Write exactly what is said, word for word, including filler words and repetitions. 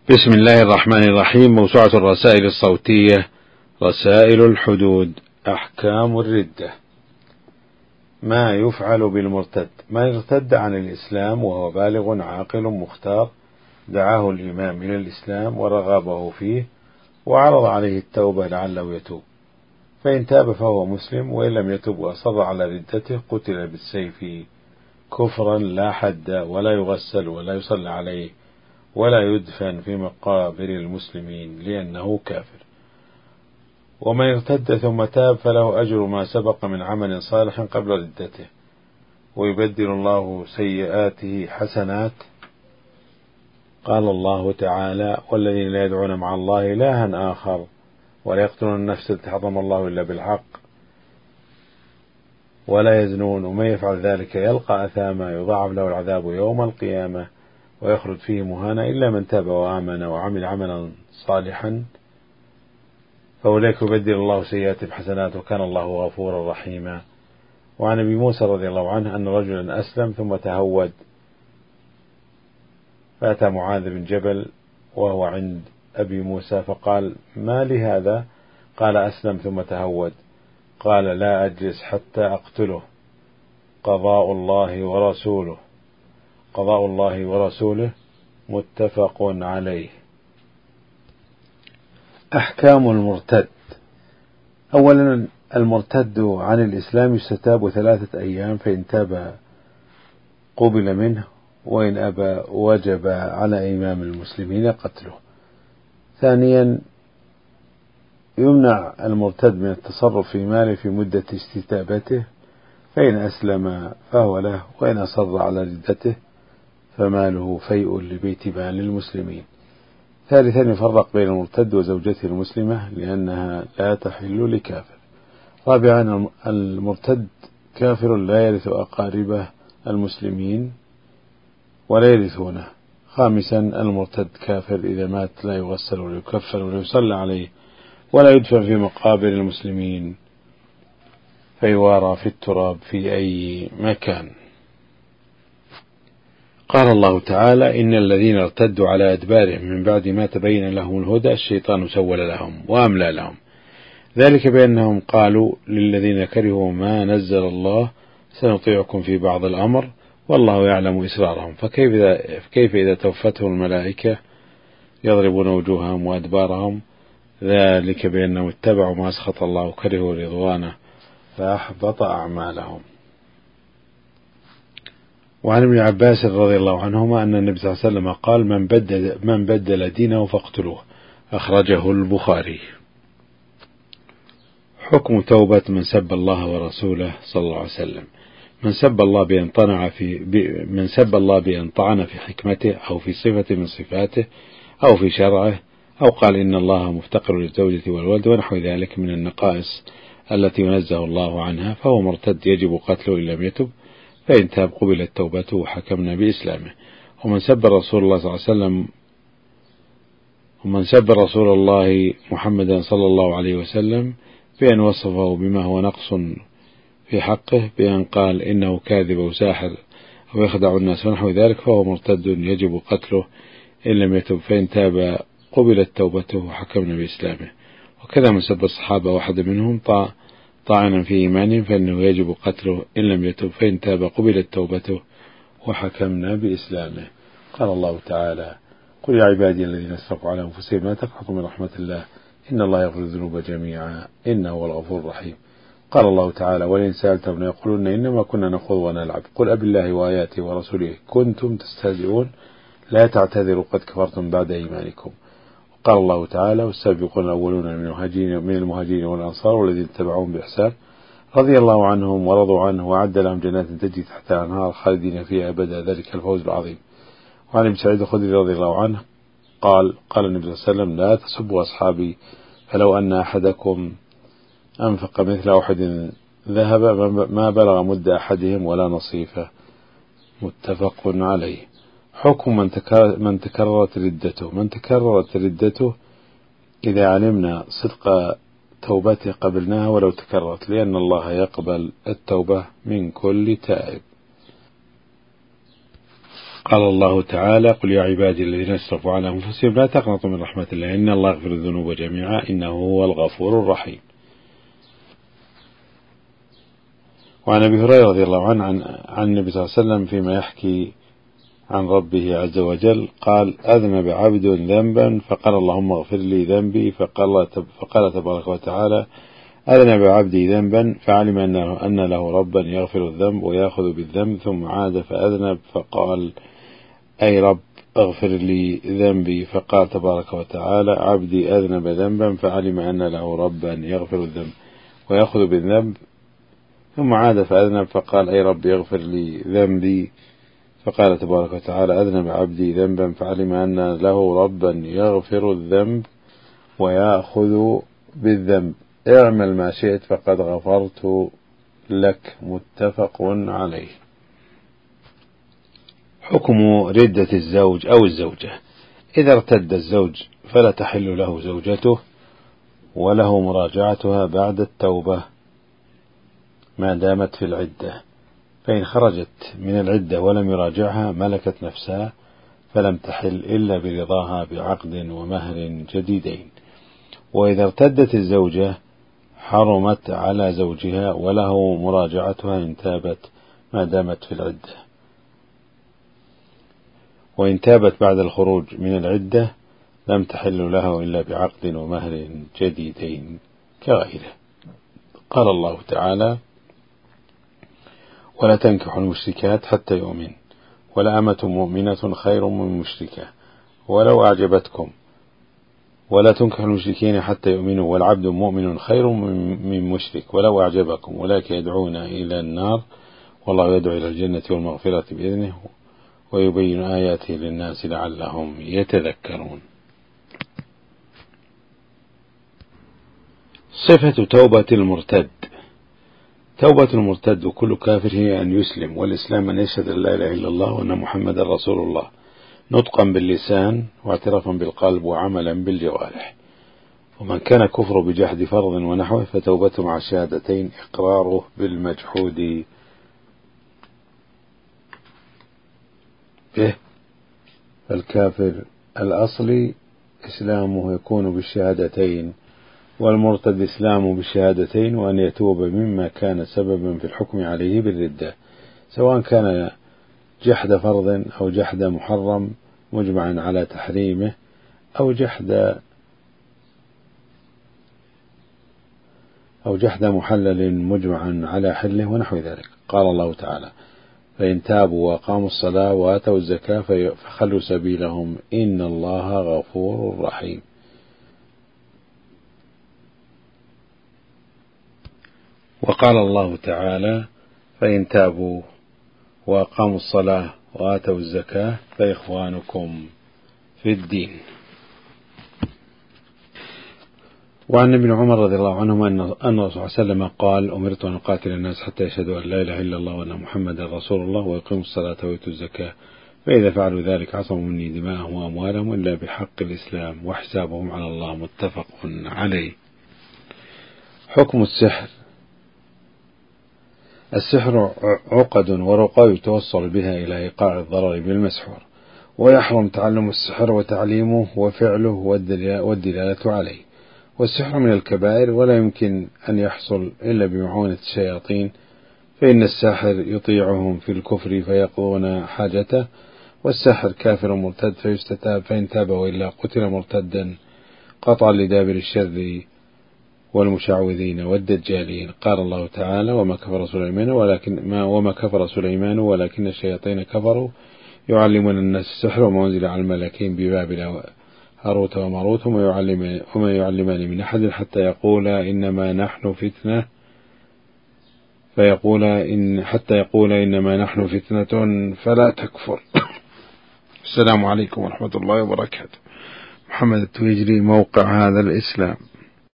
بسم الله الرحمن الرحيم. موسوعة الرسائل الصوتية رسائل الحدود. أحكام الردة. ما يفعل بالمرتد؟ ما ارتد عن الإسلام وهو بالغ عاقل مختار دعاه الإمام إلى الإسلام ورغبه فيه وعرض عليه التوبة لعله يتوب، فإن تاب فهو مسلم، وإن لم يتب وأصر على ردته قتل بالسيف كفرا لا حد ولا يغسل ولا يصلى عليه ولا يدفن في مقابر المسلمين لأنه كافر. ومن ارتد ثم تاب فله أجر ما سبق من عمل صالح قبل ردته، ويبدل الله سيئاته حسنات. قال الله تعالى: والذين لا يدعون مع الله إلها آخر ولا يقتلون النفس التي حرم الله إلا بالحق ولا يزنون، ومن يفعل ذلك يلقى أثاما يضاعف له العذاب يوم القيامة ويخرج فيه مهانا إلا من تاب وآمن وعمل عملا صالحا فأولئك يبدل الله سيئات بحسنات وكان الله غفورا رحيما. وعن أبي موسى رضي الله عنه أن رجلا أسلم ثم تهود، فأتى معاذ بن جبل وهو عند أبي موسى فقال: ما لهذا؟ قال: أسلم ثم تهود. قال: لا أجلس حتى أقتله، قضاء الله ورسوله قضاء الله ورسوله متفق عليه. أحكام المرتد. أولا، المرتد عن الإسلام يستتاب ثلاثة أيام، فإن تاب قبل منه، وإن أبى وجب على إمام المسلمين قتله. ثانيا، يمنع المرتد من التصرف في ماله في مدة استتابته، فإن أسلم فهو له، وإن أصر على ردته فماله فيء لبيت مال المسلمين. ثالثا، يفرق بين المرتد وزوجته المسلمة لأنها لا تحل لكافر. رابعا، المرتد كافر لا يرث أقاربه المسلمين ولا يرثونه. خامسا، المرتد كافر إذا مات لا يغسل ولا يكفن ولا يصلى عليه ولا يدفن في مقابر المسلمين، فيوارى في التراب في أي مكان. قال الله تعالى: إن الذين ارتدوا على أدبارهم من بعد ما تبين لهم الهدى الشيطان سول لهم وأملى لهم، ذلك بأنهم قالوا للذين كرهوا ما نزل الله سنطيعكم في بعض الأمر والله يعلم إسرارهم، فكيف إذا, فكيف إذا توفتهم الملائكة يضربون وجوههم وأدبارهم، ذلك بأنهم اتبعوا ما أسخط الله وكرهوا رضوانه فأحبط أعمالهم. وعن ابن عباس رضي الله عنهما أن النبي صلى الله عليه وسلم قال: من بدل, من بدل دينه فاقتلوه. أخرجه البخاري. حكم توبة من سب الله ورسوله صلى الله عليه وسلم. من سب الله بأن طعن في من سب الله بأن طعن في حكمته أو في صفة من صفاته أو في شرعه، أو قال إن الله مفتقر للزوجة والولد ونحو ذلك من النقائص التي ينزه الله عنها، فهو مرتد يجب قتله إن لم يتب، فإن تاب قبلت توبته وحكمنا بإسلامه. ومن سب رسول الله صلى الله عليه وسلم ومن سب رسول الله محمدا صلى الله عليه وسلم بأن وصفه بما هو نقص في حقه، بأن قال إنه كاذب وساحر أو يخدع الناس ونحو ذلك، فهو مرتد يجب قتله إن لم يتب، فإن تاب قبلت توبته وحكمنا بإسلامه. وكذا من سب الصحابة واحد منهم طاعنا في إيمانهم فإنه يجب قتله إن لم يتب، فإن تاب قبلت توبته وحكمنا بإسلامه. قال الله تعالى: قل يا عبادي الذين اسرفوا على أنفسهم لا تقنطوا من رحمة الله إن الله يغفر الذنوب جميعا إنه هو الغفور الرحيم. قال الله تعالى: ولئن سألتهم ليقولن إنما كنا نخوض ونلعب قل أبالله وآياته ورسوله كنتم تستهزئون لا تعتذروا قد كفرتم بعد إيمانكم. قال الله تعالى: والسابقون الأولون من المهاجرين من المهاجرين والأنصار والذين اتبعوهم بإحسان رضي الله عنهم ورضوا عنه وأعد لهم جنات تجري تحتها الأنهار خالدين فيها أبدا ذلك الفوز العظيم. وعن ابن سعيد الخدري رضي الله عنه قال: قال النبي صلى الله عليه وسلم: لا تسبوا أصحابي فلو أن أحدكم أنفق مثل أحد ذهب ما بلغ مد أحدهم ولا نصيفه. متفق عليه. حكم من تكررت ردته. من تكررت ردته إذا علمنا صدق توبته قبلناها ولو تكررت، لأن الله يقبل التوبة من كل تائب. قال الله تعالى: قل يا عبادي الذين اسرفوا على أنفسهم لا تقنطوا من رحمة الله إن الله يغفر الذنوب جميعا إنه هو الغفور الرحيم. وعن أبي هريرة رضي الله عنه عن, عن النبي صلى الله عليه وسلم فيما يحكي عن ربه عز وجل قال: أذنب عبد ذنبا فقال اللهم اغفر لي ذنبي، فقال, فقال تبارك وتعالى: أذنب عبدي ذنبا فعلم أنه أن له ربا يغفر الذنب ويأخذ بالذنب، ثم عاد فأذنب فقال: أي رب اغفر لي ذنبي، فقال تبارك وتعالى: عبدي أذنب ذنبا فعلم أن له ربا يغفر الذنب ويأخذ بالذنب، ثم عاد فأذنب فقال: أي رب اغفر لي ذنبي، فقال تبارك وتعالى: أذنب عبدي ذنبا فعلم أن له ربا يغفر الذنب ويأخذ بالذنب، اعمل ما شئت فقد غفرت لك. متفق عليه. حكم ردة الزوج أو الزوجة: إذا ارتد الزوج فلا تحل له زوجته وله مراجعتها بعد التوبة ما دامت في العدة، فإن خرجت من العدة ولم يراجعها ملكت نفسها فلم تحل إلا برضاها بعقد ومهر جديدين. وإذا ارتدت الزوجة حرمت على زوجها وله مراجعتها إن تابت ما دامت في العدة، وإن تابت بعد الخروج من العدة لم تحل له إلا بعقد ومهر جديدين كغيره. قال الله تعالى: ولا تنكحوا المشركات حتى يؤمن ولأمة مؤمنة خير من مشركة ولو أعجبتكم ولا تنكحوا المشركين حتى يؤمنوا والعبد مؤمن خير من مشرك ولو أعجبكم أولئك يدعون إلى النار والله يدعو إلى الجنة والمغفرة بإذنه ويبين آياته للناس لعلهم يتذكرون. صفة توبة المرتد: توبة المرتد وكل كافر هي أن يسلم، والإسلام أن يشهد أن لا إله إلا الله وأن محمد رسول الله نطقا باللسان واعترافا بالقلب وعملا بالجوارح. ومن كان كفر بجحد فرض ونحوه فتوبته مع الشهادتين إقراره بالمجحود به. فالكافر الأصلي إسلامه يكون بالشهادتين، والمرتد إسلامه بالشهادتين، وأن يتوب مما كان سببا في الحكم عليه بالردة، سواء كان جحد فرض أو جحد محرم مجمعا على تحريمه أو جحد أو جحد محلل مجمعا على حله ونحو ذلك. قال الله تعالى: فإن تابوا وأقاموا الصلاة وآتوا الزكاة فخلوا سبيلهم إن الله غفور رحيم. وقال الله تعالى: فإن تابوا وأقاموا الصلاة وآتوا الزكاة فإخوانكم في الدين. وعن ابن عمر رضي الله عنهما أن الرسول صلى الله عليه وسلم قال: أمرت أن أقاتل الناس حتى يشهدوا أن لا إله إلا الله وأن محمدا رسول الله ويقيموا الصلاة ويؤتوا الزكاة، فإذا فعلوا ذلك عصموا مني دماءهم وأموالهم إلا بحق الإسلام وحسابهم على الله. متفق عليه. حكم السحر: السحر عقد ورقى يتوصل بها إلى إيقاع الضرر بالمسحور، ويحرم تعلم السحر وتعليمه وفعله والدلالة عليه، والسحر من الكبائر ولا يمكن أن يحصل إلا بمعونة الشياطين، فإن الساحر يطيعهم في الكفر فيقضون حاجته، والساحر كافر مرتد فيستتاب، فإن تاب وإلا قتل مرتدا قطعا لدابر الشر والمشعوذين والدجالين. قال الله تعالى: وما كفر سليمان ولكن ما وما كفر سليمان ولكن الشياطين كفروا يعلمون الناس السحر وما أنزل على الملكين ببابل هاروت وماروت وما يعلمان وما يعلمان من أحد حتى يقولا إنما نحن فتنة فيقول إن حتى يقول إنما نحن فتنة فلا تكفر. السلام عليكم ورحمة الله وبركاته. محمد التويجري، موقع هذا الإسلام.